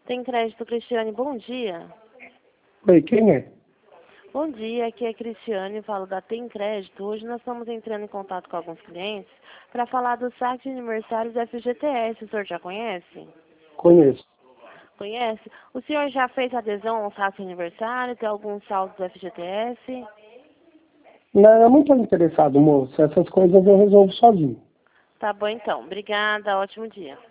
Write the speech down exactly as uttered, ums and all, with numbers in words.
Tem crédito, Cristiane, bom dia. Oi, quem é? Bom dia, aqui é Cristiane, falo da Tem Crédito. Hoje nós estamos entrando em contato com alguns clientes para falar do saque de aniversário da F G T S. O senhor já conhece? Conheço. Conhece? O senhor já fez adesão ao saque de aniversário? Tem algum saldo do F G T S? Não, eu não estou interessado, moço. Essas coisas eu resolvo sozinho. Tá bom então. Obrigada, ótimo dia.